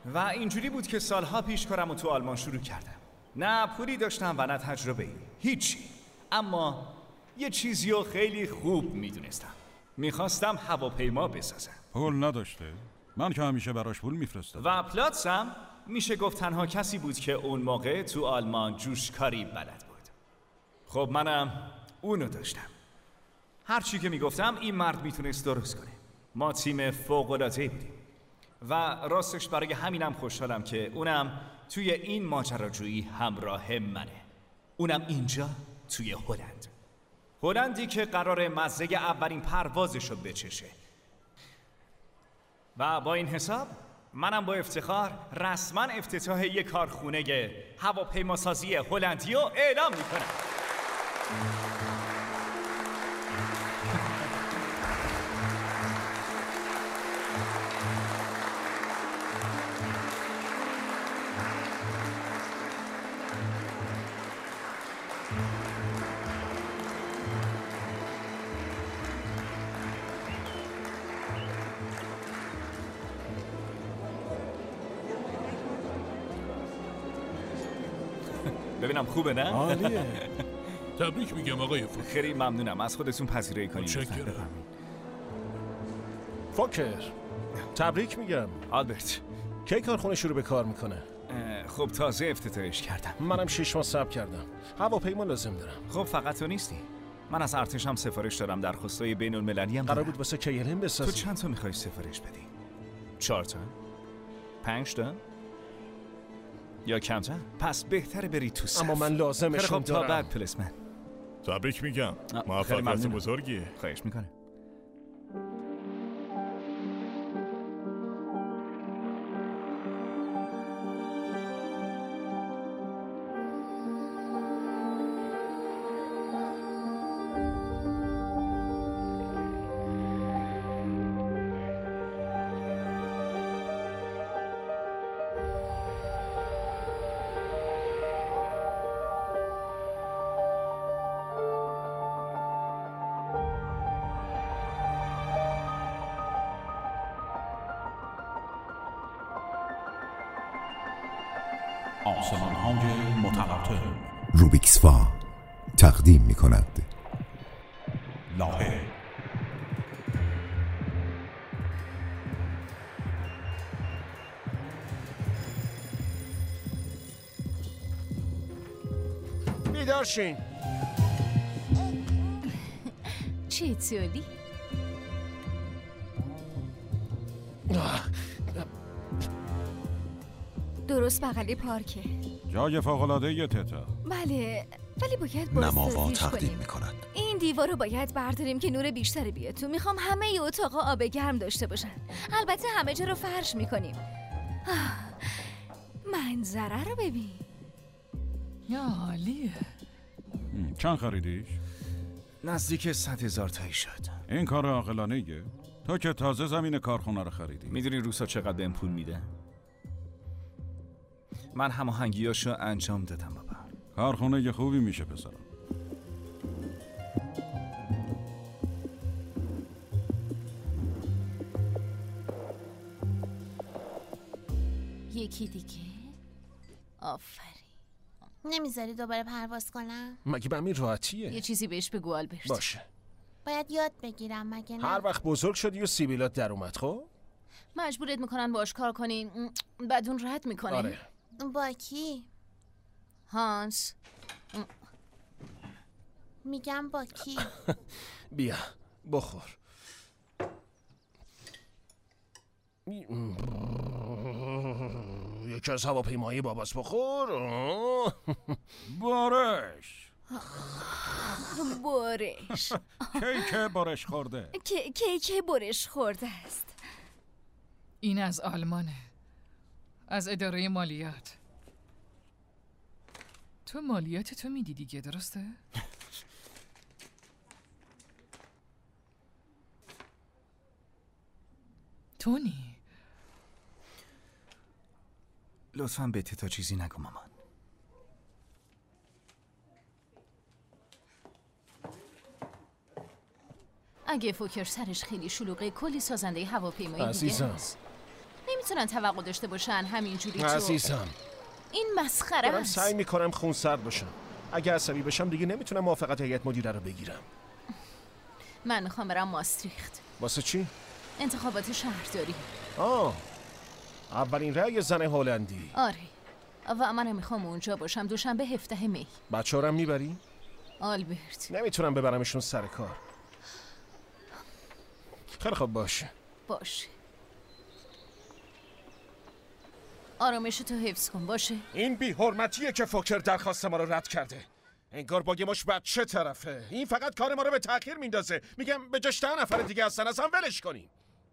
و اینجوری بود که سالها پیش کارمو تو آلمان شروع کردم. نه پولی داشتم و نه تجربه‌ای، هیچی. اما یه چیزیو خیلی خوب میدونستم. میخواستم هواپیما بسازم. پول نداشته؟ من که همیشه براش پول میفرستم. و پلاتسم میشه گفت تنها کسی بود که اون موقع تو آلمان جوشکاری بلد بود. خب منم اونو داشتم. هر چی که میگفتم این مرد میتونست درست کنه. ما تیم فوق‌العاده‌ای بودیم و راستش برای همینم خوشحالم که اونم توی این ماجراجویی همراه منه. اونم اینجا توی هلندی که قرار مزه اولین پروازشو بچشه. و با این حساب منم با افتخار رسما افتتاح یک کارخونه هواپیماسازی هلندی رو اعلام میکنم. ببینم خوبه نه؟ عالیه. تبریک میگم آقای فوکر. خیلی ممنونم، از خودتون پذیرایی کنید. متشکرم. فوکر تبریک میگم. آلبرت کی کارخونه شروع به کار میکنه؟ خب تازه افتتاحش کردم. منم 6 ماه صبر کردم. هواپیما لازم دارم. خب فقط تو نیستی، من از ارتش هم سفارش دارم، درخواستای بین المللی هم قرار بود واسه KLM بسازی. تو چند تا میخوای سفارش بدی؟ 4 تا؟ 5 تا؟ یا کمتر؟ پس بهتره بری تو صف. اما من لازمشون خب تا بعد پلسمن. تبریک میگم. موفقیت بزرگیه. خواهش میکنه. آسمان‌های متقاطع روبیکسفا تقدیم می‌کند لاهه. بیدار شین. چطوری؟ درست بغل پارکه. جای فوق‌العاده تتا. بله ولی باید نماوا بازسازیش تقدیم کنیم. می‌کند. این دیوار رو باید برداریم که نور بیشتری بیاد تو. میخوام همه ی اتاقا آب گرم داشته باشن. البته همه جا رو فرش میکنیم. منظره رو ببین. یا عالیه. چند خریدیش؟ نزدیک 100,000 تایی شد. این کار عاقلانه‌ایه. تو که تازه زمین کارخونه رو خریدی. میدونی روسا چقدر بهم پول میده؟ من هماهنگیاشو انجام دادم بابا. کارخونه خوبی میشه پسرم. یکی دیگه. آفرین. نمیذاری دوباره پرواز کنم؟ مگه به همین راحتیه؟ یه چیزی بهش بگو آلبرت. باشه. باید یاد بگیرم مگه نه؟ هر وقت بزرگ شدی و سیبیلات در اومد خب؟ مجبورت میکنن باش کار کنین، بعد اون رد میکنه. آره. با کی؟ هانس. میگم با کی؟ بیا بخور. یکی از هواپیمایی باباس بخور. بارش. برش. کیک برش خورده. کیک برش خورده است. این از آلمانه، از اداره مالیات. تو مالیات تو میدی دیگه، درسته؟ تونی لطفاً به تتا چیزی نگو مامان. اگه فوکر سرش خیلی شلوغه، کلی سازنده هواپیمایی دیگه عزیزم هست. نمیتونن توقع داشته باشن همینجوری تو. عزیزم این مسخره دارم است. سعی میکنم خونسرد باشم. اگه عصبی بشم دیگه نمیتونم موافقت هیئت مدیره رو بگیرم. من میخوام برم ماستریخت. واسه چی؟ انتخابات شهرداری. اولین رأی زن هلندی. آره و من میخوام اونجا باشم دوشنبه 17 می. بچه‌ها رو میبری؟ آلبرت نمیتونم ببرمشون سر کار. خیلی خوب باشه. آرامش تو حفظ کن باشه. این بی حرمتیه که فوکر درخواست ما رو رد کرده. انگار با یه مش بچه طرفه. این فقط کار ما رو به تأخیر میندازه. میگم به جاش 10 نفر دیگه هستن اصلا ولش کنیم.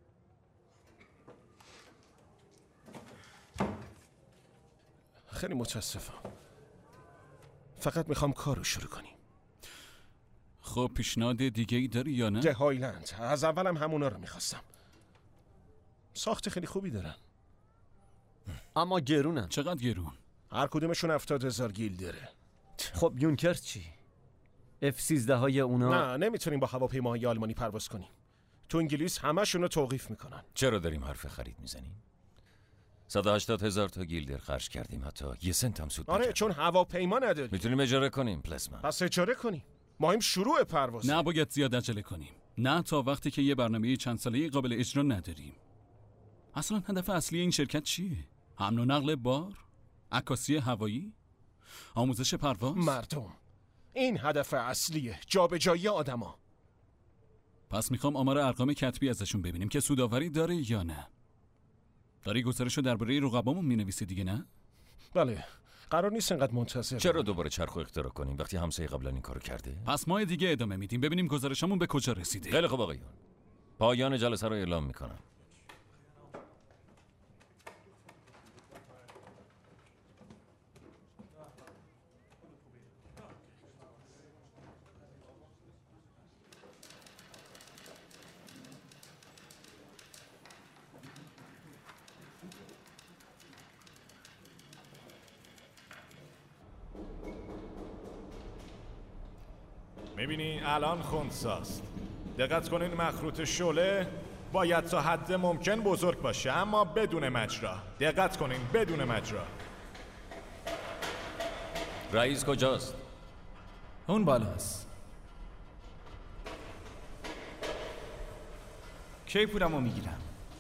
خیلی متاسفم. فقط میخوام کار رو شروع کنیم. خب پیشنهاد دیگه ای داری یا نه؟ ده هایلند. از اولم همونا رو میخواستم. ساخت خیلی خوبی دارن. اما گرونن. چقدر گرون؟ هر کدومشون 70,000 گیلدره. خب یونکر چی؟ F-13 های اونا؟ نه نمیتونیم با هواپیماهای آلمانی پرواز کنیم. تو انگلیس همشون رو توقیف میکنن. چرا داریم حرف خرید میزنیم؟ 180,000 تا گیلدر خرج کردیم، حتی یه سنت هم سود آره چون هواپیما نداریم. میتونیم اجاره کنیم پلسمن. پس اجاره کنیم. ما هم شروع پرواز. نباید زیاد عجله کنیم. نه تا وقتی که یه برنامه چند ساله‌ای قابل اجرا نداریم. اصلا هدف اصلی این شرکت چیه؟ حمل و نقل بار؟ عکاسی هوایی؟ آموزش پرواز؟ مردم. این هدف اصلیه. جابجایی آدما. پس میخوام آمار ارقام کتبی ازشون ببینیم که سوداوری داره یا نه. داری گزارشو درباره رقبامون مینویسی دیگه نه؟ بله. قرار نیست انقدر منتظر. چرا دوباره چرخو اختراع کنیم وقتی همسایه قبلا این کارو کرده؟ پس ما دیگه ادامه میدیم ببینیم گزارشمون به کجا رسیده. خیلی خوب آقایون. پایان جلسه رو اعلام میکنم. میبینی الان خونساست. دقت کنین مخروط شعله باید تا حد ممکن بزرگ باشه اما بدون مجرا. دقت کنین بدون مجرا. رئیس کجاست؟ اون بالاست. کی پولمو میگیرم؟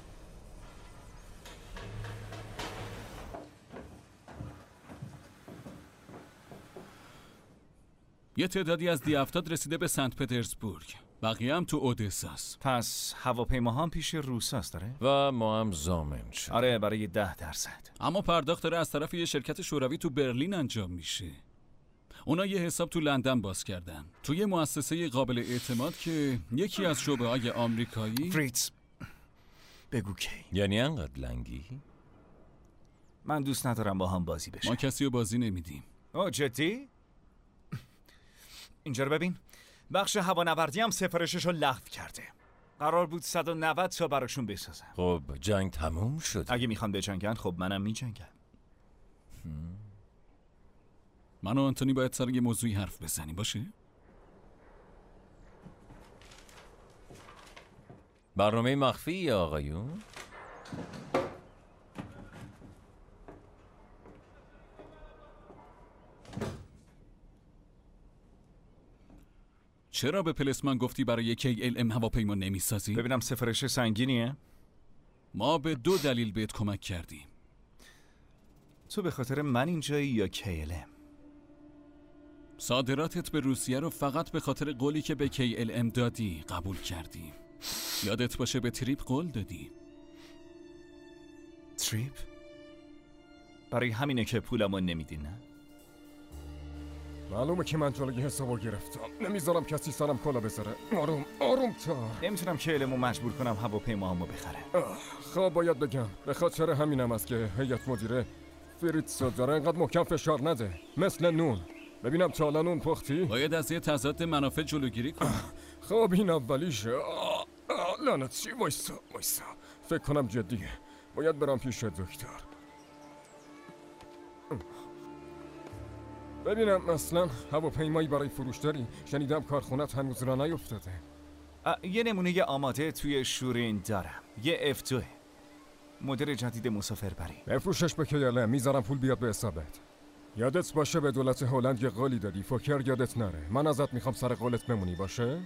یه تعدادی از دی-70 رسیده به سنت پترزبورگ. بقیه هم تو اودساست. پس هواپیما هم پیش روساست داره؟ و ما هم ضامن شد. آره برای 10%. اما پرداخت داره از طرف یه شرکت شوروی تو برلین انجام میشه. اونا یه حساب تو لندن باز کردن. تو یه مؤسسه قابل اعتماد که یکی از شعبه‌های آمریکایی. فریتز بگو کی؟ یعنی انقدر لنگی؟ من دوست ندارم با هم بازی بشه. ما کسی رو بازی نمیدیم. جدی؟ اینجا رو ببین. بخش هوانوردی هم سفارشش رو لغو کرده. قرار بود 190 تا براشون بسازم. خب جنگ تموم شد. اگه میخوان بجنگن خب منم میجنگم. من و آنتونی باید سر یه موضوعی حرف بزنیم باشه؟ برنامه مخفی یا آقایون؟ چرا به پلسمن گفتی برای KLM هواپیما نمیسازی؟ ببینم سفارش سنگینیه؟ ما به 2 دلیل بهت کمک کردیم. تو به خاطر من اینجایی یا KLM؟ صادراتت به روسیه رو فقط به خاطر قولی که به KLM دادی قبول کردیم. یادت باشه به تریپ قول دادی. تریپ؟ برای همینه که پولمو نمیدین نه؟ معلومه که من جلوی حسابو گرفتم. نمیذارم کسی سرم کلا بذاره. آروم تا. نمیتونم KLMو مجبور کنم هواپیماهامو بخره. خب باید بگم به خاطر همینم است که هیئت مدیره فریتز داره انقدر محکم فشار نده. مثل نون. ببینم تا الان نون پختی؟ باید از یه تضاد منافع جلوگیری کنی. خب این اولیشه. لعنتی وایسا. فکر کنم جدیه. باید برم پیش دکتر. ببینم اصلا هواپیمایی برای فروش داری؟ شنیدم کارخونت هنوز را نیفتاده. یه نمونه آماده توی شورین دارم. یه F2. مدیر جدید مسافربری. بفروشش به کیاله، میذارم پول بیاد به حسابت. یادت باشه به دولت هلند یه قولی دادی، فوکر یادت نره. من ازت میخوام سر قولت بمونی، باشه؟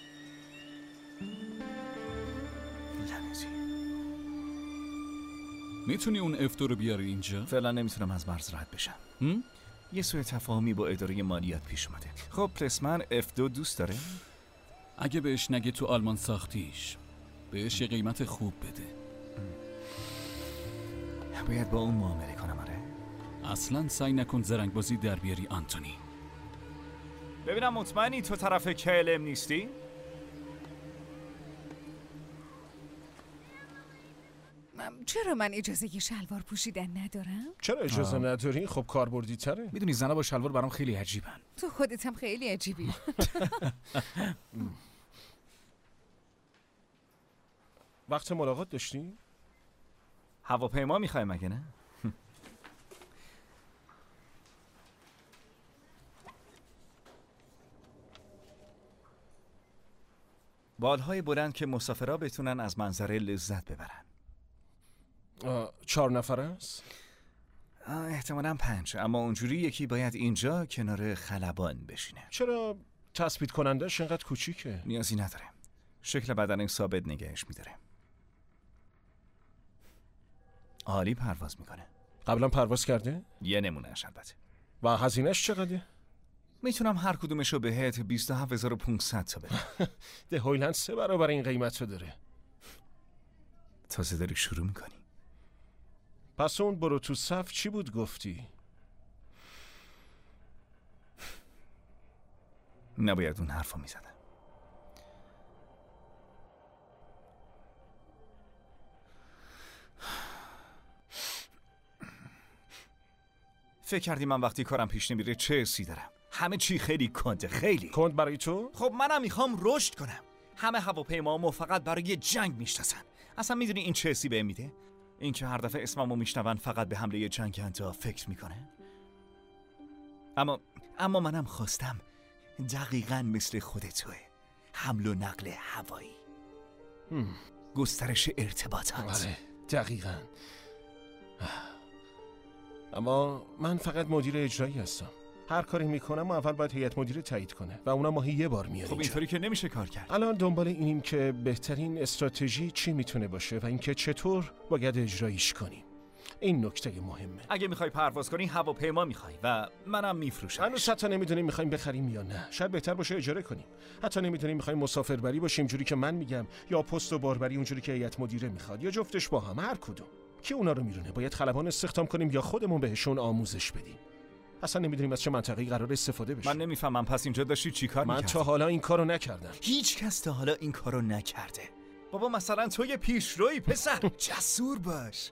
میتونی اون افتو رو بیاری اینجا؟ فعلا نمیتونم از مرز رد بشم. یه سوء تفاهمی با اداره مالیات پیش اومده. خب پرسمن F2 دوست داره؟ اگه بهش نگه تو آلمان ساختیش، بهش یه قیمت خوب بده. باید با اون معامله کنم. آره اصلا سعی نکن زرنگ بازی در بیاری آنتونی. ببینم مطمئنی تو طرف KLM نیستی؟ چرا من اجازه شلوار پوشیدن ندارم؟ چرا اجازه نداری؟ خب کاربردی تره. میدونی زنا با شلوار برام خیلی عجیبن. تو خودت هم خیلی عجیبی. وقت ملاقات داشتی؟ هواپیما میخوای مگه نه؟ بالهای بلند که مسافرها بتونن از منظره لذت ببرن. 4 نفر است؟ احتمالاً 5، اما اونجوری یکی باید اینجا کنار خلبان بشینه. چرا تثبیت کنندش اینقدر کوچیکه؟ نیازی نداره. شکل بدن ثابت نگهش میداره. عالی پرواز میکنه. قبلا پرواز کرده؟ یه نمونهش البته. و هزینهش چقدره؟ میتونم هر کدومشو بهت 27500 تا بدم. ده هویلند 3 برابر این قیمت رو داره. تازه داری شروع میکنی. پس اون برو تو صف چی بود گفتی؟ نباید اون حرفو میزدم. فکر کردی من وقتی کارم پیش نمیره چه حسی دارم؟ همه چی خیلی کنده، خیلی کند برای تو؟ خب منم میخوام رشد کنم. همه هواپیمامو فقط برای جنگ میشناسن. اصلا میدونی این چه حسی بهم میده؟ این که هر دفعه اسممو میشنون فقط به حمله جنگنده فکر میکنه. اما منم خواستم دقیقاً مثل خودتوه، حمل و نقل هوایی، گسترش ارتباطات. آره دقیقاً. اما من فقط مدیر اجرایی هستم. هر کاری میکنم اول باید هیئت مدیره تایید کنه و اونا ماهی یه بار میاد. خب اینطوری که نمیشه کار کرد. الان دنبال اینیم که بهترین استراتژی چی میتونه باشه و اینکه چطور باید اجرایش کنیم. این نکته مهمه. اگه میخوای پرواز کنی هواپیما میخوای و منم میفروشم. هنوز حتی نمیدونیم میخوایم بخریم یا نه. شاید بهتر باشه اجاره کنیم. حتی نمیدونیم میخوایم مسافربری باشیم جوری که من میگم یا پست و باربری اونجوری که هیئت مدیره میخواد یا جفتش با هم، هر کدوم. کی اونا رو میدونه؟ باید خلبان استخدام کنیم یا خودمون بهشون آموزش بدیم؟ اصلا نمیدونیم از چه منطقه‌ای قرار استفاده بشه. من نمیفهمم پس اینجا داشتی چیکار می‌کردی؟ من تا حالا این کارو نکردم. هیچ کس تا حالا این کارو نکرده. بابا مثلا تو یه پیشروی پسر. جسور باش.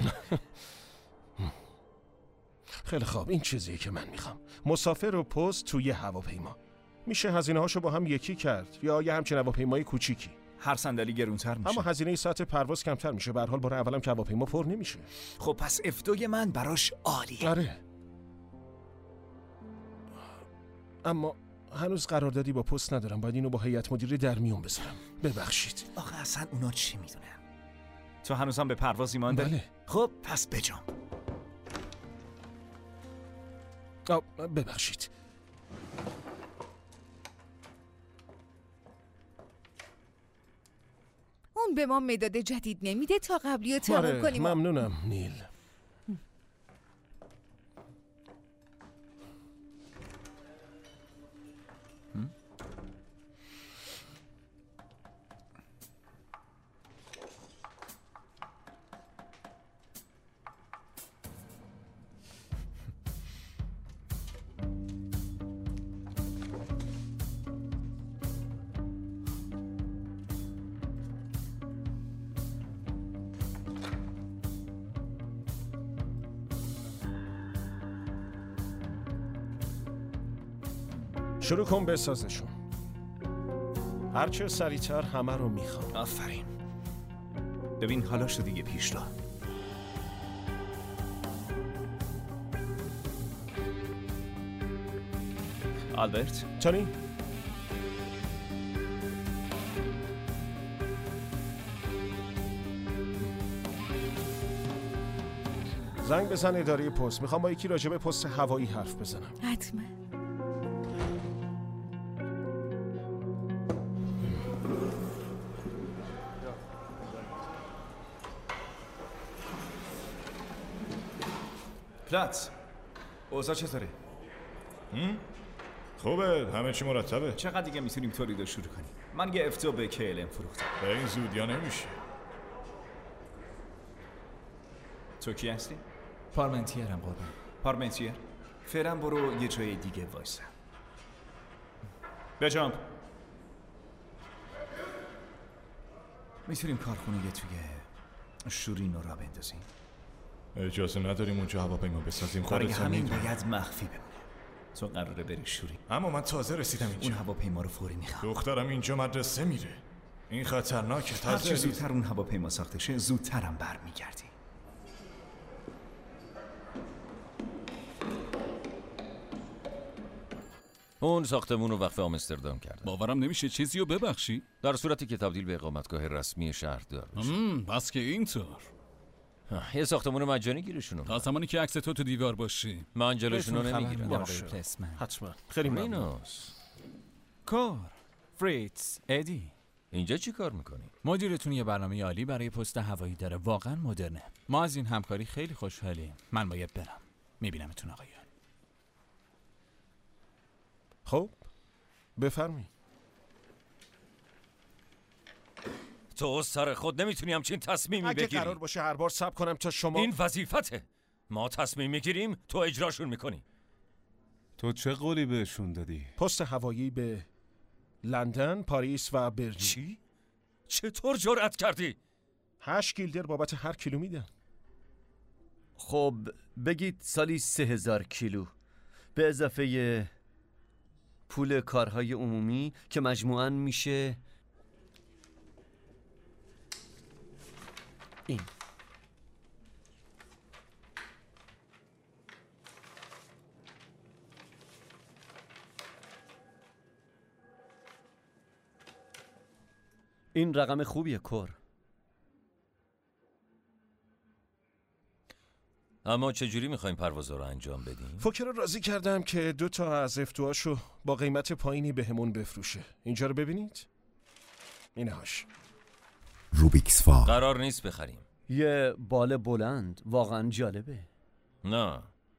خیلی خوب، این چیزیه که من میخوام. مسافر و پست توی هواپیما. میشه هزینه‌هاشو با هم یکی کرد یا یه همچین هواپیمای کوچیکی. هر صندلی گرونتر میشه. اما هزینه ساعت پرواز کمتر میشه. به هر حال بار اولم که هواپیما پر نمیشه. خب پس F2 من براش عالیه. آره. اما هنوز قراردادی با پست ندارم. باید اینو با هیئت مدیره در میون بذارم. ببخشید. آخه اصلا اونا چی میدونن؟ تو هنوزم به پرواز ایمان داری؟ بله. خب پس بجام. ببخشید. اون به ما مداد جدید نمیده تا قبلی رو تموم کنیم. ممنونم نیل. شروع کن بسازشون. هرچه سریعتر همه رو میخوام. آفرین. ببین حالا شد دیگه پیش را. آلبرت؟ تونی؟ زنگ بزن اداره پست. میخوام با یکی راجع به پست هوایی حرف بزنم. حتما. پلاتس، اوضاع چطوره؟ خوبه، همه چی مرتبه. چقدر دیگه میتونیم تولید شروع کنیم؟ من یه افتو به KLM فروختم. به این زودیا نمیشه. تو کی هستی؟ پارمنتیرم قربان. پارمنتیر؟ فعلا برو یه جای دیگه وایسا. بجام. میتونیم کارخونه توی شورین رو را بندازیم؟ اجازه نداریم اونجا هواپیما بسازیم. برای همین باید مخفی بمونه. تو قراره بری شورین. اما من تازه رسیدم اینجا. اون هواپیما رو فوری میخوام. دخترم اینجا مدرسه میره. این خطرناکه. هرچی زودتر اون هواپیما ساخته شه زودترم برمیگردی. اون ساختمون رو وقف آمستردام کرد. باورم نمیشه چیزی رو ببخشی؟ در صورتی که تبدیل به اقامتگاه رسمی شهردار بشه. بس که اینطور. یه ساختمون مجانی گیرشونو. تا زمانی که عکس تو دیوار باشی. من جلوشونو نمیگیرم. حتما. خیلی ممنون. کار. فریتز، ادی. اینجا چی کار میکنی؟ مدیرتون یه برنامه عالی برای پست هوایی داره. واقعا مدرنه. ما از این همکاری خیلی خوشحالیم. من باید برم. میبینمتون آقایان. خب بفرمی. تو سر خود نمیتونی همچین تصمیمی اگه بگیری. قرار باشه هر بار صبر کنم تا شما. این وظیفته. ما تصمیم میگیریم، تو اجراشون میکنی. تو چه قولی بهشون دادی؟ پست هوایی به لندن، پاریس و برلین. چی؟ چطور جرأت کردی؟ 8 گیلدر بابت هر کیلو میدن. خب بگید سالی 3000 کیلو به اضافه پول کارهای عمومی که مجموعاً میشه این. این رقم خوبیه کور. اما چجوری میخوایم پروازا رو انجام بدیم؟ فوکر رو راضی کردم که 2 تا از افتوهاشو با قیمت پایینی بهمون بفروشه. اینجا رو ببینید. اینهاش. روبیکس فا. قرار نیست بخریم. یه بال بلند واقعا جالبه. نه.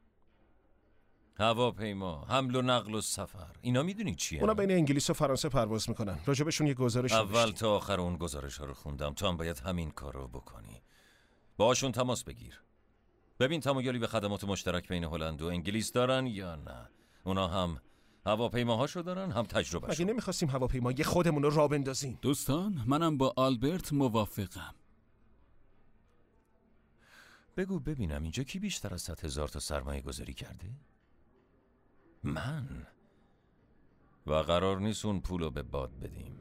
هواپیما، حمل و نقل و سفر. اینا میدونی چیه؟ اونا بین انگلیس و فرانسه پرواز میکنن. راجبشون یه گزارش اول تا آخر اون گزارش ها رو خوندم. تو هم باید همین کار رو بکنی. باشون تماس بگیر. ببین تمایلی به خدمات مشترک بین هلند و انگلیس دارن یا نه. اونا هم هواپیماهاشو دارن، هم تجربهشو. مگه نمیخواستیم هواپیمای خودمون رو راه بندازیم؟ دوستان منم با آلبرت موافقم. بگو ببینم اینجا کی بیشتر از 100,000 تا سرمایه گذاری کرده؟ من. و قرار نیست اون پولو به باد بدیم.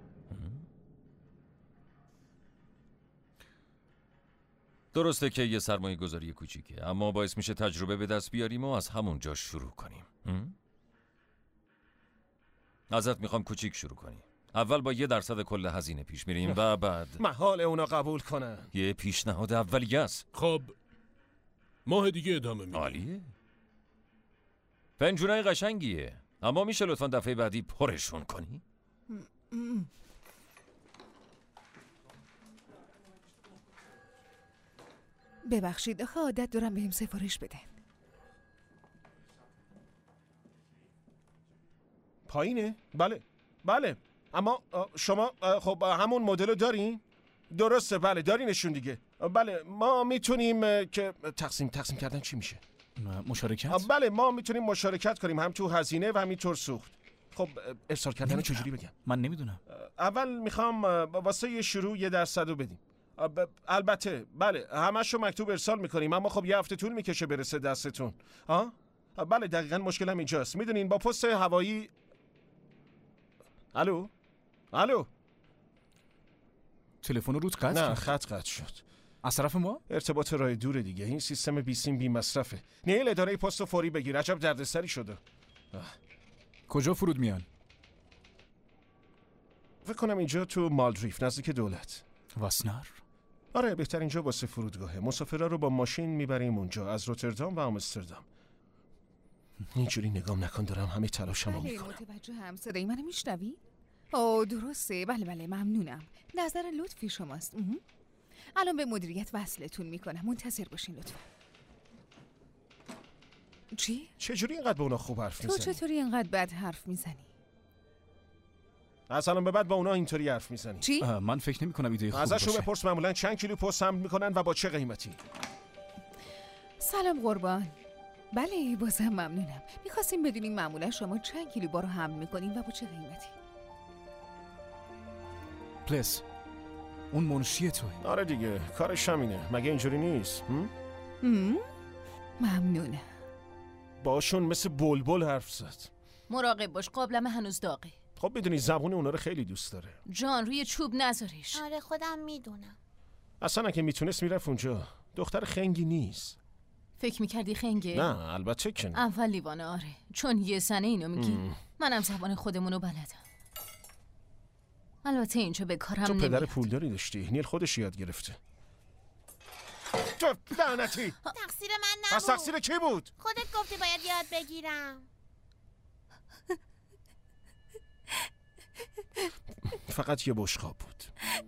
درسته که یه سرمایه گذاری کوچیکه، اما باعث میشه تجربه به دست بیاریم و از همون جا شروع کنیم. ازت میخوام کوچیک شروع کنی. اول با 1% کل هزینه پیش میریم و بعد محال اونا قبول کنن. یه پیشنهاد اولیه است. خب ماه دیگه ادامه میدیم. عالیه. پنجونای قشنگیه، اما میشه لطفا دفعه بعدی پرشون کنی؟ ببخشید آخه عادت دارم بهم سفارش بدن. پایینه؟ بله بله. اما شما خب همون مدل رو دارین؟ درسته بله دارینشون دیگه. بله ما میتونیم که تقسیم کردن چی میشه؟ مشارکت؟ بله ما میتونیم مشارکت کنیم، هم تو هزینه و همینطور سوخت. خب ارسال کردن چجوری بگم؟ من نمیدونم. اول میخوام واسه یه شروع 1% رو بدیم. البته بله همشو مکتوب ارسال میکنیم، اما خب یه هفته طول میکشه برسه دستتون. بله دقیقاً مشکلم اینجاست. میدونین با پست هوایی. الو تلفن روت قطع نه خط قطع شد. از طرف ما؟ ارتباط راه دوره دیگه. این سیستم بیسیم بی مصرفه. نیل اداره پست فوری بگیر. عجب دردسری شده. کجا فرود میان؟ فکر کنم اینجا تو مالدریف نزدیک دولت. واسنار؟ آره بهترین جا واسه فرودگاهه. مسافرها رو با ماشین میبریم اونجا، از روتردام و آمستردام. اینجوری نگام نکن، دارم همه تلاشمو میکنم. متوجه هم صدای منو میشنوی؟ اوه درسته، بله ممنونم. نظر لطفی شماست. الان به مدیریت وصلتون میکنم، منتظر باشین لطفا. چی؟ چجوری اینقدر با اونا خوب حرف میزنی؟ تو چطوری اینقدر بد حرف میزنی؟ از الان به بعد با اونا اینطوری حرف میزنی؟ چی؟ من فکر نمی کنم ایده خوبی باشه. ازشون بپرس معمولا چند کیلو پست حمل میکنن و با چه قیمتی؟ سلام قربان. بله بازم ممنونم. میخواستیم بدونیم معمولا شما چند کیلو بارو حمل میکنین و با چه قیمتی؟ پلیس اون منشی توه. آره دیگه کارش همینه، مگه اینجوری نیست؟ ممنونم. باشون مثل بلبل حرف زد. مراقب باش، قابلمه هنوز داغه. خب میدونی زبون اونا رو خیلی دوست داره. جان روی چوب نذاریش. آره خودم میدونم. اصلا اگه میتونست میرفت اونجا. دختر خنگی نیست. فکر میکردی خنگه؟ نه البته که نه. اول لیوانه آره، چون یه سنه اینو میگی. منم زبان خودمونو بلدم. البته اینجا به کارم نمیاد. تو پدر پولداری داشتی، نیل خودش یاد گرفته. تو لعنتی. تقصیر من نبود. پس تقصیر کی بود؟ خودت گفتی باید یاد بگیرم. فقط یه بشقاب بود.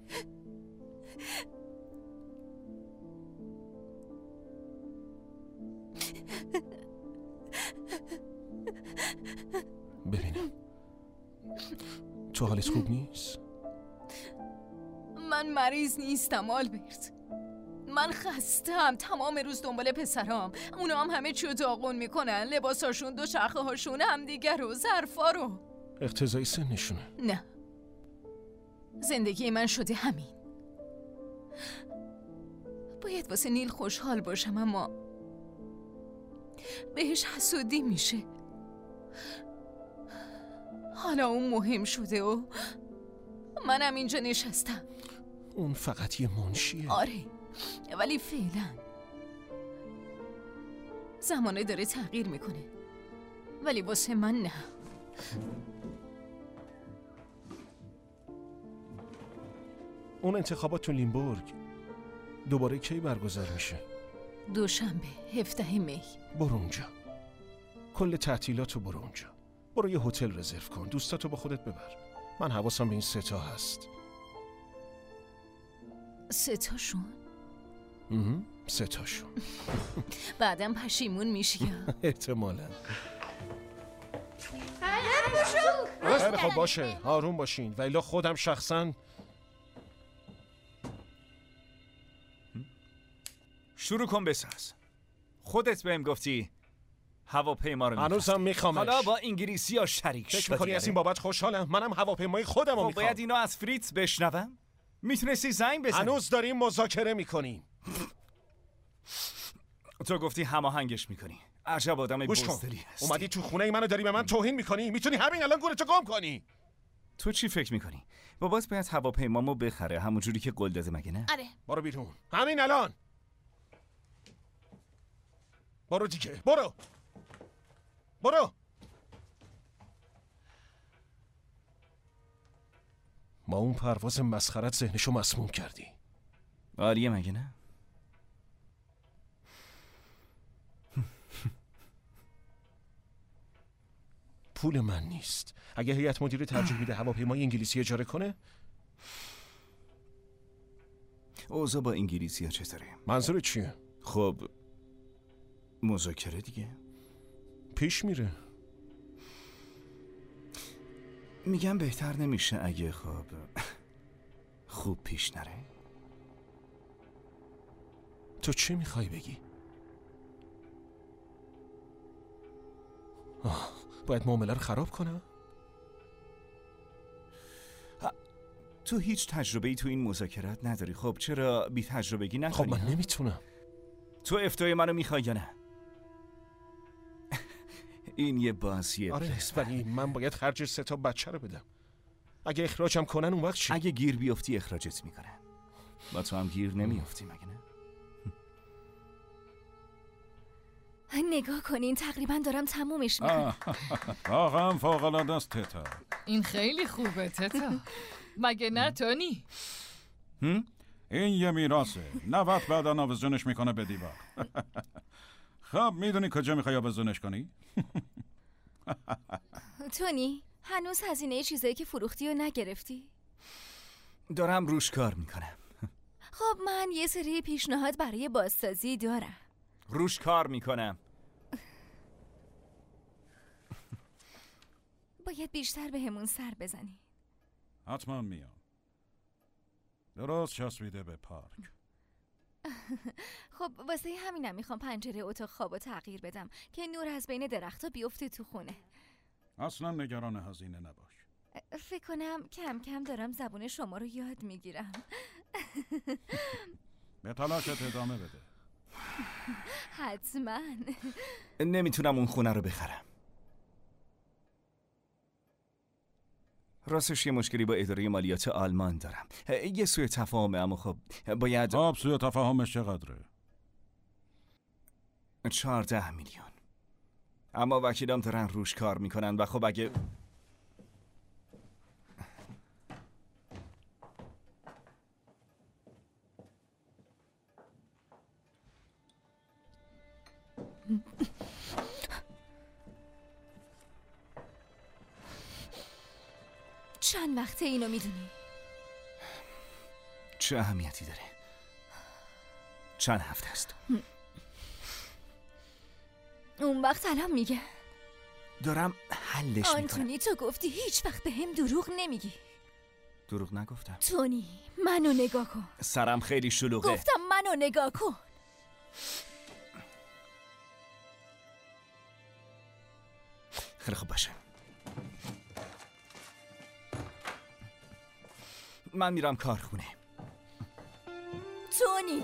ببینم تو حالت خوب نیست؟ من مریض نیستم آلبرت. من خستم، تمام روز دنبال پسرام. اونا هم همه چیو داغون میکنن، لباساشون، دوچرخه هاشون، همدیگر رو، ظرفا رو. اقتضای سنشونه. نه، زندگی من شده همین. باید واسه نیل خوشحال باشم اما بهش حسودی میشه. حالا اون مهم شده و منم اینجا نشستم. اون فقط یه منشیه. آره ولی فعلا زمانه داره تغییر میکنه، ولی واسه من نه. اون انتخابات تو لیمبورگ دوباره کی برگزار میشه؟ دوشنبه 17 می. برو اونجا، کل تعطیلاتو برو اونجا. برو یه هتل رزرو کن، دوستاتو با خودت ببر. من حواسم به این 3 تا هست. 3 تاشون؟ 3 تاشون. بعدم پشیمون میشی. احتمالاً. خیلی خب باشه، آروم باشین. ولی خودم شخصاً شروع کن بساز. خودت بهم گفتی هواپیما رو هنوزم میخوامش. حالا با انگلیسی ها شریک شدی. فکر میکنی از این بابت خوشحالم؟ منم هواپیمای خودم رو میخوام. باید اینو از فریتز بشنوم؟ میتونستی زنگ بزنی. هنوز داریم مذاکره میکنیم. تو گفتی هماهنگش میکنی. عجب آدم بزدلی هستی. اومدی تو خونه منو داری به من توهین میکنی؟ میتونی همین الان گورتو گم کنی. تو چی فکر میکنی؟ بابات باید هواپیمامو بخره همون جوری که قول داده مگه نه؟ آره. برو بیرون. همین الان. برو دیگه. برو. ما اون پرواز مسخرت ذهنشو مسموم کردی. عالیه مگه نه؟ پول من نیست. اگه هیئت مدیره ترجیح میده هواپیمای انگلیسی اجاره کنه. اوضاع با انگلیسی ها چطوره؟ منظور چیه؟ خب مذاکره دیگه پیش میره. میگم بهتر نمیشه اگه خوب پیش نره؟ تو چی میخوای بگی؟ باید معامله رو خراب کنم؟ تو هیچ تجربه‌ای تو این مذاکرات نداری. خب چرا بی تجربگی نکنی؟ خب من نمیتونم. تو افتای منو میخوای یا نه؟ این یه بازیه. آره ولی من باید خرج 3 تا بچه رو بدم. اگه اخراجم کنن اون وقت چی؟ اگه گیر بیفتی اخراجت میکنن. با تو هم گیر نمیافتی مگه نه؟ نگاه کنین تقریبا دارم تمومش میکنم. واقعا فوق‌العاده است تتا. این خیلی خوبه تتا. مگه نه تونی؟ این یه میراثه. نه وقت بعدا آویزونش میکنه به دیوار. خب میدونی کجا میخوای آویزونش کنی؟ تونی هنوز هزینه چیزایی که فروختی و نگرفتی؟ دارم روش کار میکنم. خب من یه سری پیشنهاد برای بازسازی دارم. روش کار میکنم. باید بیشتر به همون سر بزنی. حتما میام. درست چسبیده به پارک. خب واسه همینم میخوام پنجره اتاق خوابو تغییر بدم که نور از بین درخت‌ها بیفته تو خونه. اصلا نگران هزینه نباش. فکر کنم کم کم دارم زبون شما رو یاد میگیرم. به تلاشت ادامه بده. حتما. نمیتونم اون خونه رو بخرم. راستش یه مشکلی با اداره مالیات آلمان دارم. یه سوء تفاهمه، اما خب باید... خب سوء تفاهمش چقدره؟ 14 میلیون. اما وکیلام دارن روش کار میکنن و خب اگه... چند وقته اینو میدونی؟ چه اهمیتی داره؟ چند هفته است؟ اون وقت الان میگه دارم حلش میکنم. آنتونی تو گفتی هیچ وقت به هم دروغ نمیگی. دروغ نگفتم. تونی منو نگاه کن. سرم خیلی شلوغه. گفتم منو نگاه کن. خیلی خوب باشه. من میرم کارخونه. تونی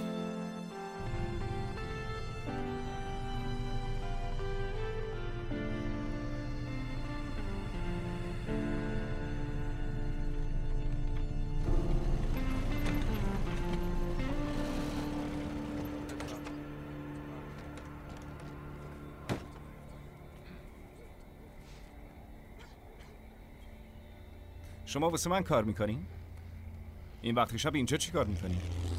شما واسه من کار میکنین؟ این وقت شب اینجا چی کار میکنین؟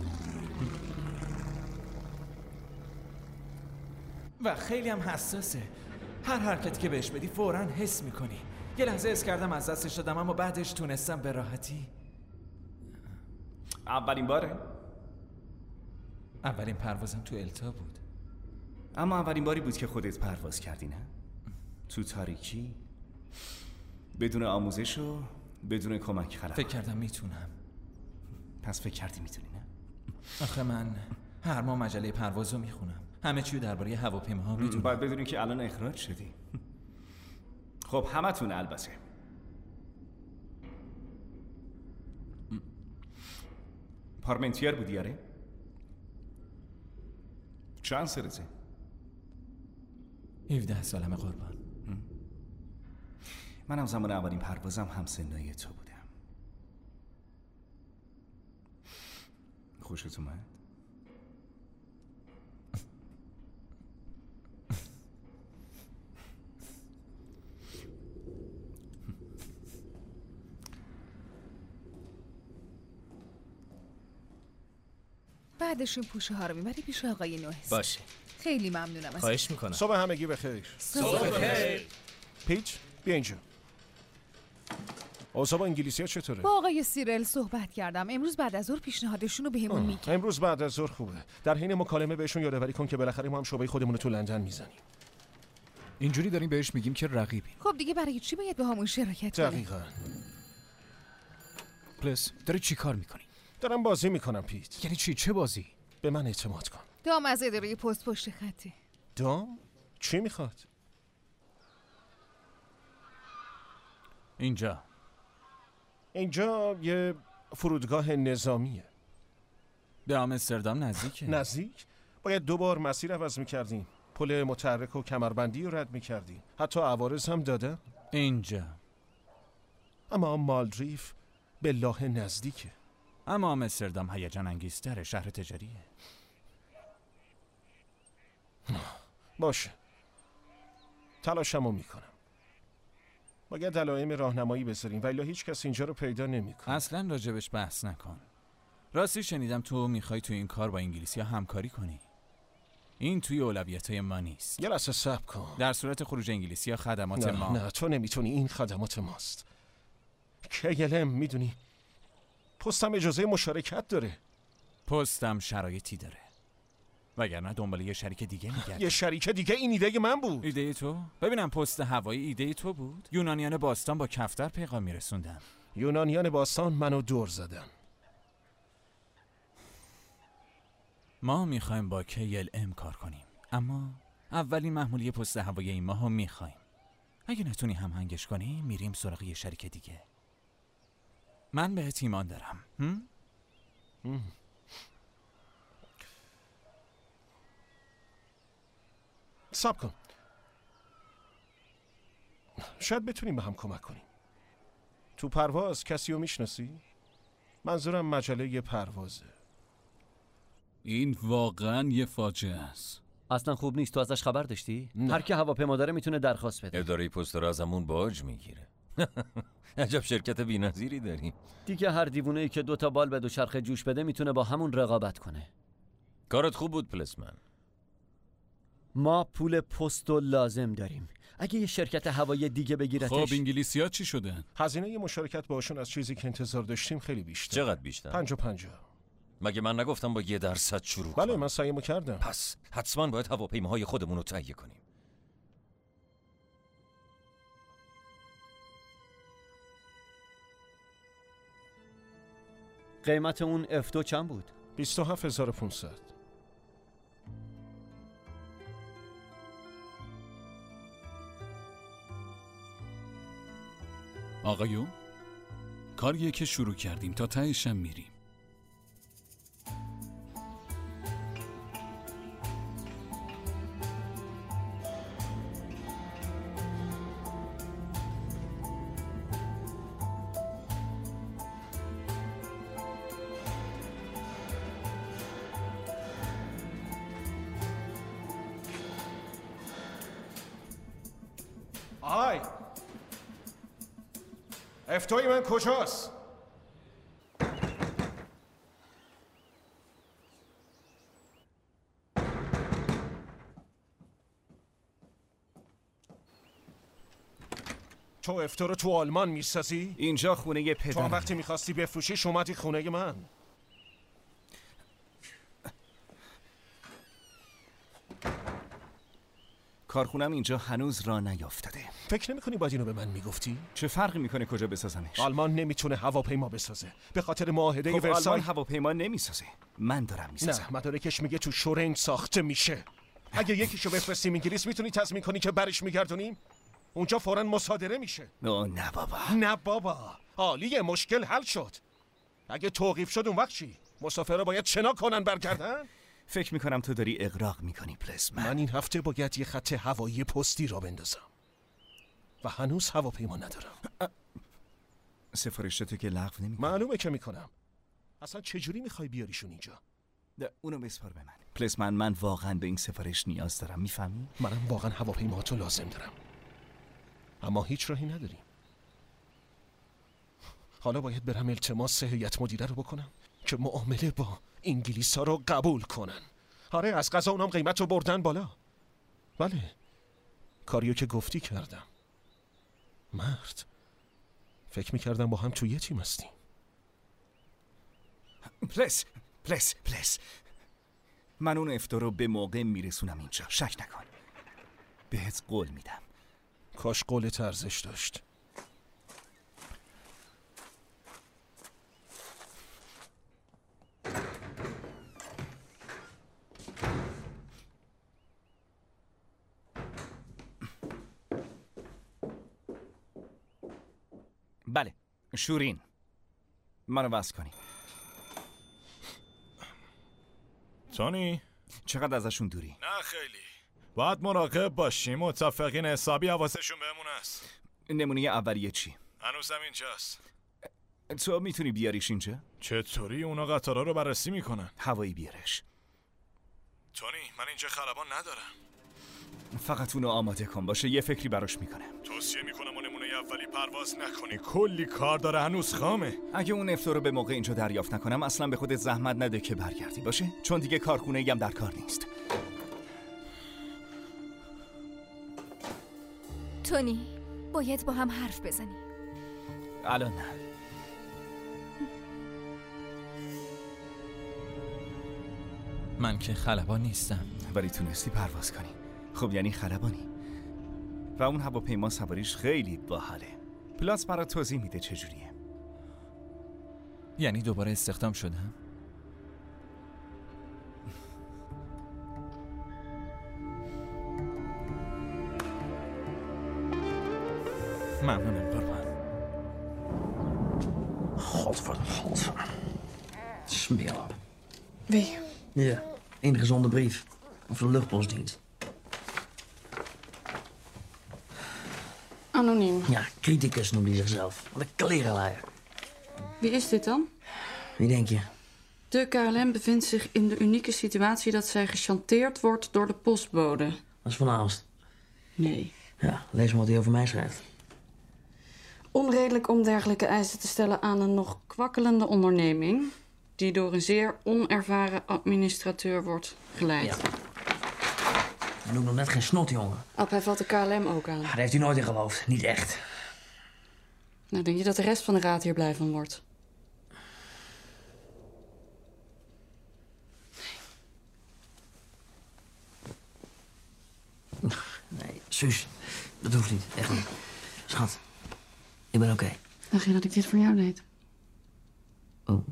و خیلی هم حساسه. هر حرکتی که بهش بدی فوراً حس میکنی. یه لحظه حس کردم از دستش دادم، اما بعدش تونستم به راحتی. اولین باره؟ اولین پروازم تو التا بود. اما اولین باری بود که خودت پرواز کردی، نه؟ تو تاریکی، بدون آموزش و بدون کمک خلبان. فکر کردم میتونم. پس فکر کردی میتونی، نه؟ آخه من هر ماه مجله پروازو میخونم. همه چیو درباره هواپیماها میدونم. باید بدونی که الان اخراج شدی. خب همتون البته. پارمنتیر بودی آره؟ چند سالته؟ 17 سالمه قربان. منم زمان اولین پروازم هم سنای تو بودم. خوشت اومد؟ بعدش این پوشه ها رو میبری پیش آقای نوحس. باشه. خیلی ممنونم ازت. خواهش میکنم. صبح همگی بخیر. صبح بخیر. پیچ بیا اینجا. اوضاع با انگلیسی‌ها چطوره؟ با آقای سیرل صحبت کردم. امروز بعد از ظهر پیشنهادشون رو بهمون میگه. امروز بعد از ظهر خوبه. در حین مکالمه بهشون یادآوری کن که بالاخره ما هم شعبه خودمون رو تو لندن میزنیم. اینجوری داریم بهش میگیم که رقیبیم. خب دیگه برای چی باید با همون شراکت کنیم؟ دقیقاً. پلس داری چی کار میکنی؟ دارم بازی میکنم پیت. یعنی چی؟ چه بازی؟ به من اعتماد کن. دام از اداره پست پشت خطه. دام؟ چی میخواد؟ اینجا یه فرودگاه نظامیه. به آمستردام نزدیکه. نزدیک؟ باید 2 بار مسیر عوض میکردیم. پل متحرک و کمربندی رو رد میکردیم. حتی عوارض هم داده. اینجا. اما مالدریف به لاه نزدیکه. اما آمستردام هیجان انگیزتره، شهر تجاریه. باشه. تلاشمو میکنم. باید علائم راهنمایی بذاریم ولی هیچ کس اینجا رو پیدا نمیکنه. اصلا راجبش بحث نکن. راستی شنیدم تو میخوای تو این کار با انگلیسی‌ها همکاری کنی. این توی اولویت‌های ما نیست. یه لحظه صبر کن. در صورت خروج انگلیسی‌ها خدمات ما. نه تو نمیتونی، این خدمات ماست. KLM میدونی پستم اجازه مشارکت داره. پستم شرایطی داره. وگرنه دنبال یه شریک دیگه میگردم. یه شریک دیگه؟ این ایده من بود. ایده تو؟ ببینم پست هوایی ایده تو بود؟ یونانیان باستان با کفتر پیغام میرسوندن. یونانیان باستان منو دور زدن. ما میخوایم با KLM کار کنیم، اما اولین مأموریه پست هوایی این ماهو میخوایم. اگه نتونی هماهنگش کنی میریم سراغ یه شریک دیگه. من بهت ایمان دارم. صبر کن. شاید بتونیم به هم کمک کنیم. تو پرواز کسی رو میشناسی؟ منظورم مجله پروازه. این واقعا یه فاجعه است. اصلا خوب نیست. تو ازش خبر داشتی؟ هر کی هواپیما داره میتونه درخواست بده. اداره پست رو ازمون باج میگیره. عجب شرکت بی‌نظیری داریم. دیگه هر دیوونه‌ای که 2 تا بال به دوچرخه جوش بده میتونه با همون رقابت کنه. کارت خوب بود پلسمن. ما پول پستو لازم داریم. اگه یه شرکت هوایی دیگه بگیرتش. خب انگلیسی‌ها چی شدن؟ هزینه ی مشارکت باشون از چیزی که انتظار داشتیم خیلی بیشتر. چقدر بیشتر؟ 50-50. مگه من نگفتم با 1% شروع بله کنم؟ من سعیمو کردم. پس حتما باید هواپیماهای خودمون رو تهیه کنیم. قیمت اون F2 چند بود؟ 27500. آقایون کاریه که شروع کردیم تا تهشم میریم. آهای افتوی من کجاست؟ تو افتو رو تو آلمان میسازی؟ اینجا خونه تو پدرم. وقتی میخواستی بفروشیش اومدی خونه من. کارخونم اینجا هنوز راه نیافتاده. فکر نمی‌کنی باید اینو به من میگفتی؟ چه فرقی میکنه کجا بسازمش؟ آلمان نمیتونه هواپیما بسازه به خاطر معاهده خب ورسای. آلمان هواپیما نمیسازه، من دارم میسازم. نه مدارکش میگه تو شورینگ ساخته میشه. اگه یکیشو بفرستیم انگلیس میتونی تضمین کنی که برش میگردونیم؟ اونجا فوراً مصادره میشه. نه بابا. نه بابا. عالیه، مشکل حل شد. اگه توقیف شد اون وقت چی؟ مسافرها باید شنا کنن برگردن؟ فکر میکنم تو داری اغراق میکنی پلسمن. من این هفته باید یه خط هوایی پستی را بندازم و هنوز هواپیما ندارم. سفارشتو که لغو نمیکنی؟ معلومه که میکنم. اصلا چجوری میخوای بیاریشون اینجا؟ اونو بسپار به من. پلسمن من واقعا به این سفارش نیاز دارم، میفهمی؟ منم واقعا هواپیماتو لازم دارم، اما هیچ راهی نداریم. حالا باید برم التماس هیئت مدیره رو بکنم که معامله با انگلیس‌ها رو قبول کنن. آره از قضا اونام قیمت رو بردن بالا. بله کاریو که گفتی کردم. مرد فکر میکردم با هم توی یه تیم هستیم. پلس من اون افتو رو به موقع میرسونم اینجا، شک نکن. بهت قول میدم. کاش قولت ارزش داشت. بله شورین، منو بس کنی. تونی؟ چقدر ازشون دوری؟ نه خیلی. باید مراقب باشیم، متفقین حسابی حواسشون بهمون هست. نمونه اولیه چی؟ هنوزم اینجاست. تو میتونی بیاریش اینجا؟ چطوری؟ اونا قطارا رو بررسی میکنن. هوایی بیارش. تونی من اینجا خلبان ندارم. فقط اونو آماده کن، باشه یه فکری براش میکنم. توصیه میکنم و نمونه اولی پرواز نکنی، کلی کار داره، هنوز خامه. اگه اون افتو رو به موقع اینجا دریافت نکنم اصلا به خودت زحمت نده که برگردی، باشه؟ چون دیگه کارخونه ایم در کار نیست. تونی باید با هم حرف بزنی. الان نه. من که خلبان نیستم. ولی تونستی پرواز کنی. خب یعنی خلبانی. و اون هواپیما سواریش خیلی باحاله. پلاس برات توضیح میده چجوریه. یعنی دوباره استخدام شدم؟ ممنونم قربان. Godverdomme. Smeerlap. Wie? Ja, ingezonde brief. Of de luchtpostdienst. Anoniem. Ja, criticus noemt hij zichzelf. Wat een klerenleier. Wie is dit dan? Wie denk je? De KLM bevindt zich in de unieke situatie dat zij gechanteerd wordt door de postbode. Dat is vanavond. Nee. Ja, lees maar wat hij over mij schrijft. Onredelijk om dergelijke eisen te stellen aan een nog kwakkelende onderneming die door een zeer onervaren administrateur wordt geleid. Ja. Hij noemt nog net geen snot, jongen. Ab, hij valt de KLM ook aan. Daar heeft hij nooit in geloofd. Niet echt. Nou, denk je dat de rest van de raad hier blij van wordt? Nee, Suus. Dat hoeft niet. Echt niet. Schat, ik ben oké. Dacht je dat ik dit voor jou deed? Oh.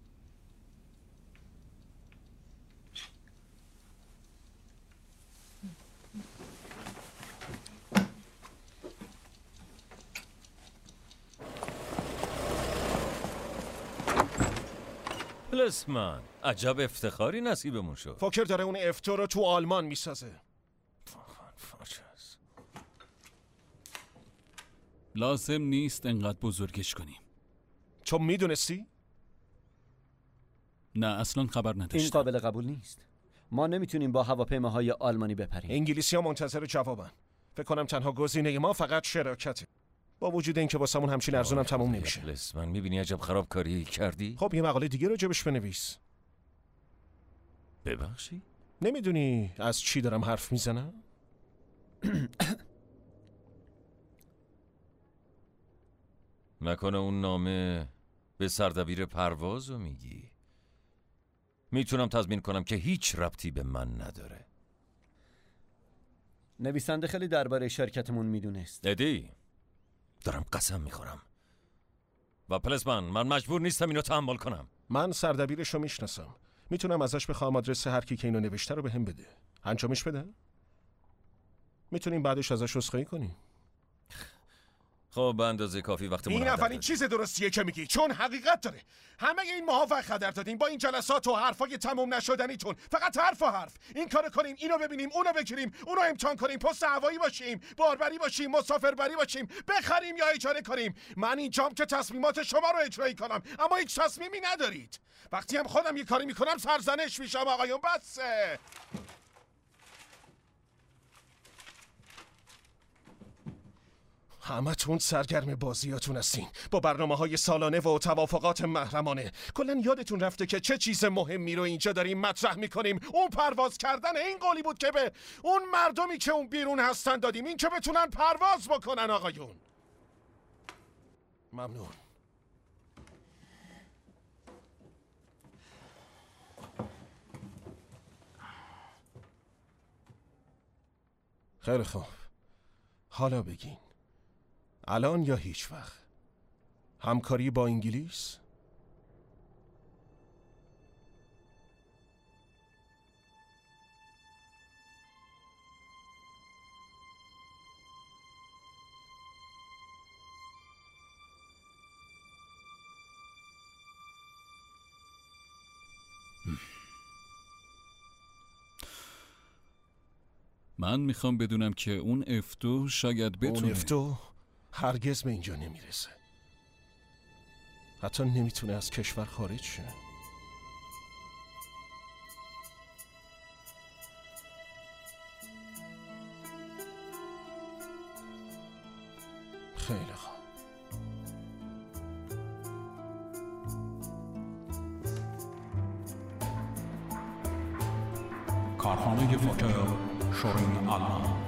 پلسمن، عجب افتخاری نصیبمون شد. فاکر داره اون افتو رو تو آلمان میسازه. لازم نیست انقدر بزرگش کنیم. چون میدونستی؟ نه اصلا خبر نداشتم. این قابل قبول نیست. ما نمیتونیم با هواپیماهای آلمانی بپریم. انگلیسی‌ها منتظر جوابن. فکر کنم تنها گزینه ما فقط شراکته. با وجود اینکه واسمون همچین ارزونم تموم نمیشه. پلسمن، میبینی عجب خرابکاری کردی؟ خب یه مقاله دیگه راجبش بنویس. ببخشی؟ نمیدونی از چی دارم حرف میزنم؟ نکنه اون نامه به سردبیر پروازو میگی؟ میتونم تضمین کنم که هیچ ربطی به من نداره. نویسنده خیلی درباره شرکتمون میدونست. ادی، دارم قسم میخورم. و پلسمن، من مجبور نیستم اینو تحمل کنم. من سردبیرشو میشناسم. میتونم ازش بخوام آدرس هر کی که اینو نوشته رو بهم بده. انجامش بده؟ میتونیم بعدش ازش عذرخواهی کنیم. خب به اندازه کافی وقتمون این اولین چیز درستیه که میگی، چون حقیقت داره. همه این ماها وقت هدر دادیم با این جلسات و حرفای تموم نشدنیتون. فقط حرف و حرف. این کارو کنیم، اینو ببینیم، اونو بگیریم، اونو امتحان کنیم، پست هوایی باشیم، باربری باشیم، مسافربری باشیم، بخریم یا اجاره کنیم. من اینجام که تصمیمات شما رو اجرایی کنم، اما هیچ تصمیمی ندارید. وقتی هم خودم یه کاری میکنم سرزنش میشم. آقایون بسه. همتون سرگرم بازیاتون هستین با برنامه‌های سالانه و توافقات محرمانه. کلاً یادتون رفته که چه چیز مهمی رو اینجا داریم مطرح میکنیم. اون پرواز کردن این قولی بود که به اون مردمی که اون بیرون هستن دادیم، این که بتونن پرواز بکنن. آقایون ممنون. خیلی خوب، حالا بگین الان یا هیچ وقت همکاری با انگلیس؟ من میخوام بدونم که اون افتو شاید بتونه. اون افتو هرگز به اینجا نمیرسه. حتی نمیتونه از کشور خارج شه. خیلی خوب. کارخانه فوکر شورین آلمان.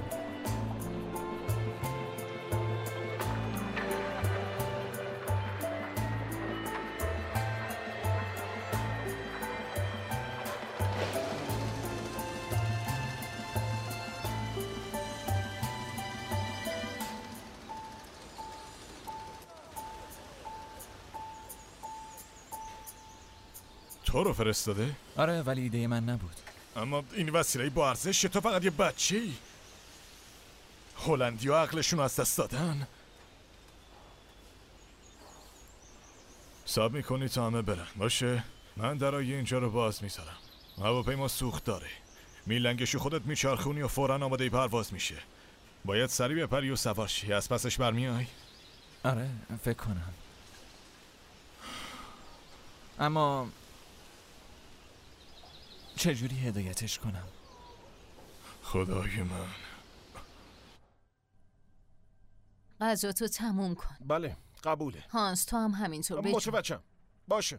تو رو فرستاده؟ آره ولی ایده من نبود. اما این وسیله با ارزشه، تو فقط یه بچه‌ای. هلندی‌ها عقلشون از دست دادن. حساب میکنی تا همه برن باشه؟ من درای اینجا رو باز میذارم. هواپیما سوخت داره. میلنگشو خودت میچرخونی و فوراً آماده پرواز میشه. باید سریع بپری و سوار شی. از پسش برمیای؟ آره فکر کنم. اما چجوری هدایتش کنم؟ خدای من. غذا تو تموم کن. بله قبوله. هانس تو هم همینطور بجو. متوجهم. باشه.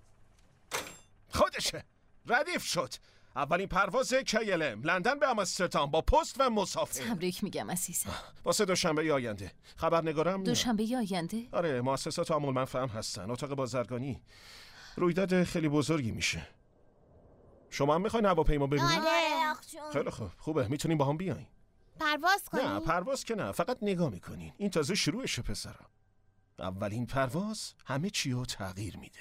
خودشه. ردیف شد. اولین پرواز KLM لندن به آمستردام با پست و مسافر. تبریک میگم عزیزم. واسه دوشنبه آینده. خبرنگارم میاد. دوشنبه آینده؟ آره مؤسسات عامل منفعه هستن. اتاق بازرگانی. رویداد خیلی بزرگی میشه. شما هم میخواین هواپیما ببینید؟ خیلی خوب. خوبه. میتونیم با هم بیاین. پرواز کنیم؟ نه پرواز که نه. فقط نگاه میکنین. این تازه شروعشه پسرا. اولین پرواز همه چی رو تغییر میده.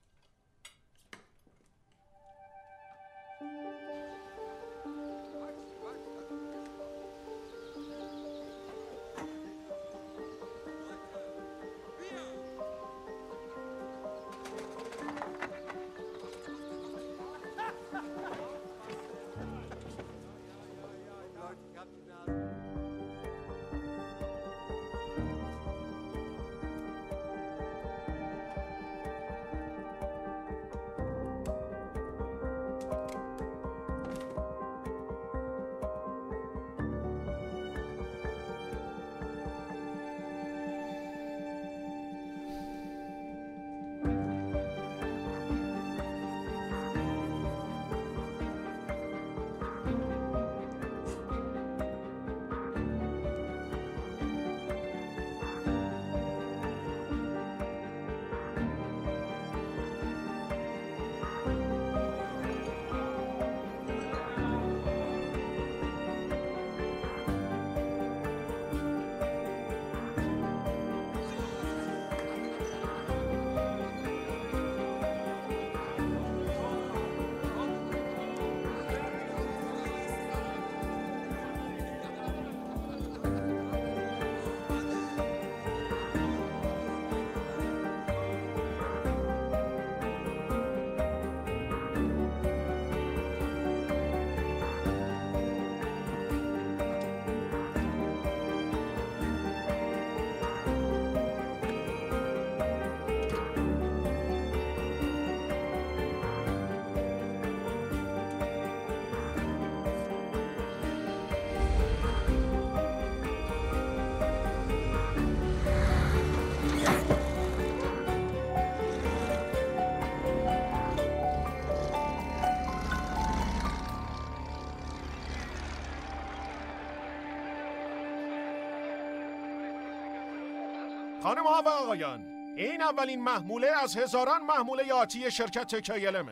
خانم‌ها و آقایان، این اولین محموله از هزاران محموله آتی شرکت KLM.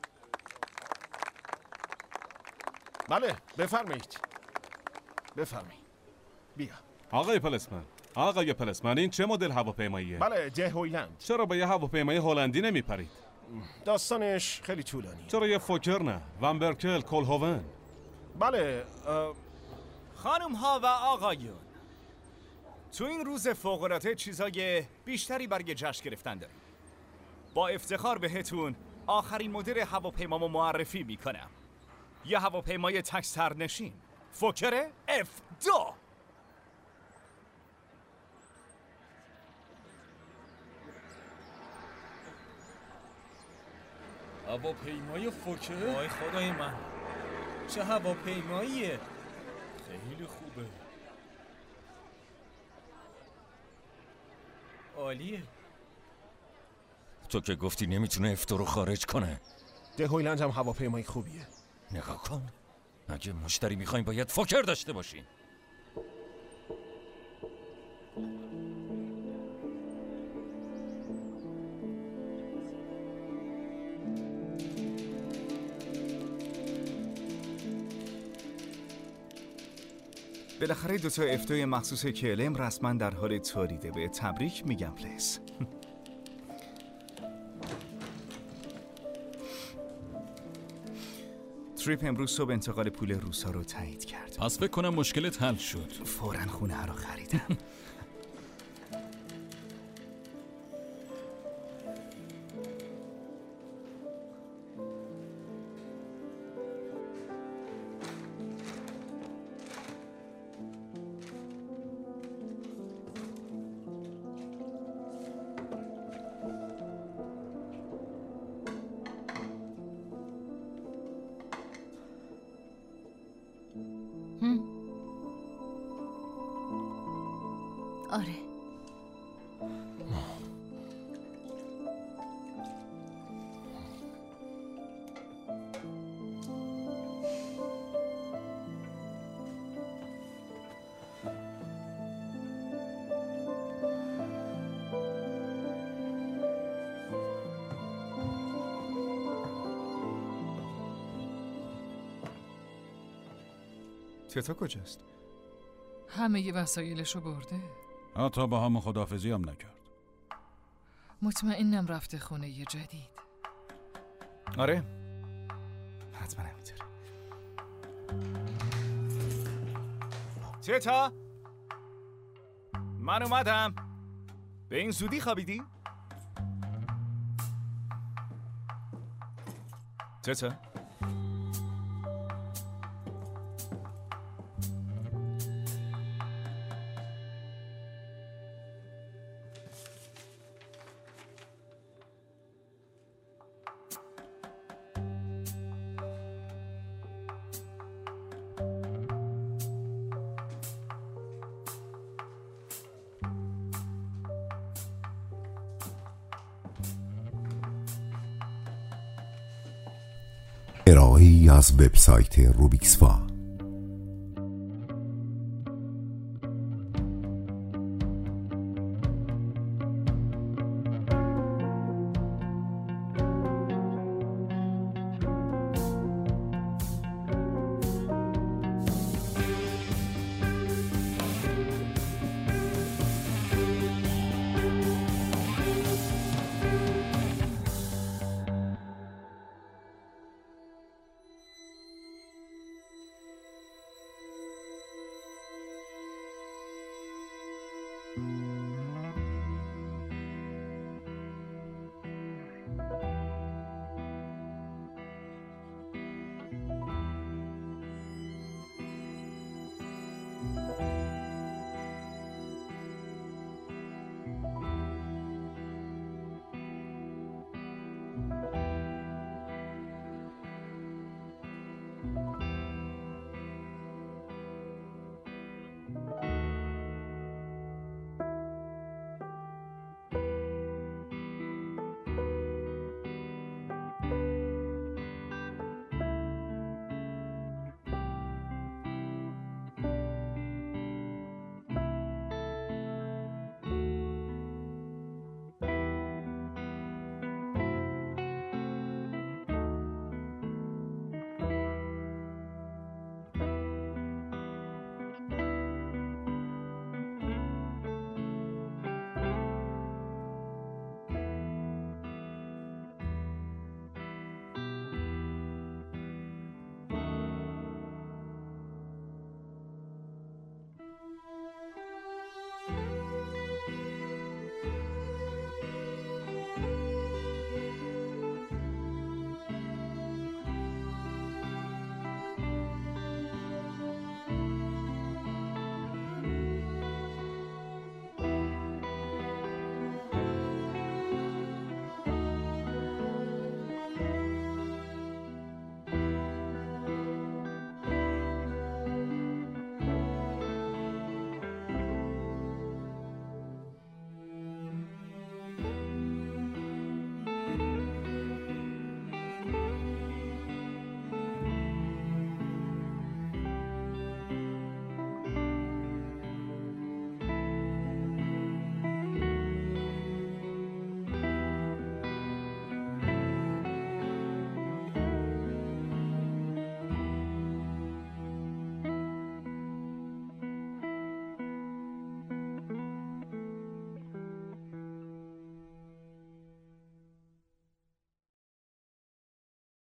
بله بفرمایید. بفرمایید. بیا. آقای پلسمن این چه مدل هواپیماییه؟ بله ده هویلند. چرا با یه هواپیمای هلندی نمیپرید؟ داستانش خیلی طولانیه. چرا یه فوکر نه؟ ومبرکل، کولهوون. بله خانم ها و آقایون، تو این روز فوق‌العاده چیزای بیشتری برای جشن گرفتن داریم. با افتخار بهتون آخرین مدل هواپیمامو معرفی میکنم. یه هواپیمای تک سرنشین، فوکر F2. هواپیمای فوکر؟ وای خدای من، چه هواپیماییه؟ خیلی خوبه. عالیه. تو که گفتی نمیتونه افتو رو خارج کنه. دهویلند هم هواپیمای خوبیه. نگاه کن، اگه مشتری میخوایم باید فوکر داشته باشیم. بالاخره دوتا افتوی مخصوص KLM رسما در حال تولیده. به تبریک میگم پلیس. تریپ امروز صبح انتقال پول روسا رو تایید کرد. پس فکر کنم مشکلت حل شد. فوراً خونه رو خریدم. آره. تتا کجاست؟ همه ی وسایلشو برده. حتی با هم خداحافظی هم نکرد. مطمئنم رفته خونه ی جدید. آره حتما همینطوره. تتا من اومدم. به این زودی خوابیدی؟ تتا ارائه‌ای از وبسایت روبیکسفا.